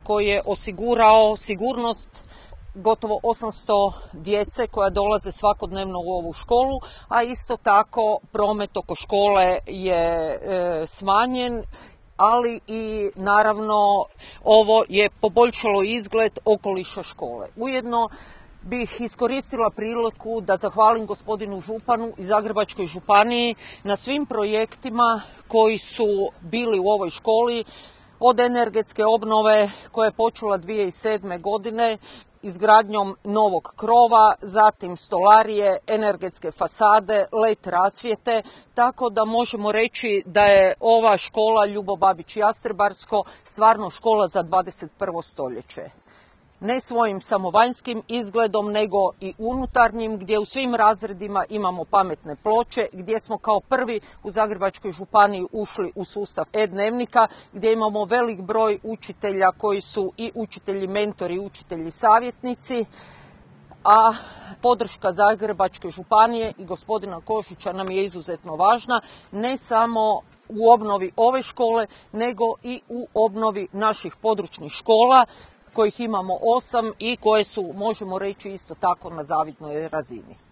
koji je osigurao sigurnost gotovo 800 djece koja dolaze svakodnevno u ovu školu, a isto tako promet oko škole je smanjen, ali i naravno ovo je poboljšalo izgled okoliša škole. Ujedno bih iskoristila priliku da zahvalim gospodinu županu i Zagrebačkoj županiji na svim projektima koji su bili u ovoj školi, od energetske obnove koja je počela 2007. godine, izgradnjom novog krova, zatim stolarije, energetske fasade, LED rasvjete, tako da možemo reći da je ova škola Ljubo Babić Jastrebarsko stvarno škola za 21. stoljeće. Ne svojim samo vanjskim izgledom, nego i unutarnjim, gdje u svim razredima imamo pametne ploče, gdje smo kao prvi u Zagrebačkoj županiji ušli u sustav e-dnevnika, gdje imamo velik broj učitelja koji su i učitelji mentori i učitelji savjetnici, a podrška Zagrebačke županije i gospodina Košića nam je izuzetno važna, ne samo u obnovi ove škole, nego i u obnovi naših područnih škola, kojih imamo 8 i koje su, možemo reći, isto tako na zavidnoj razini.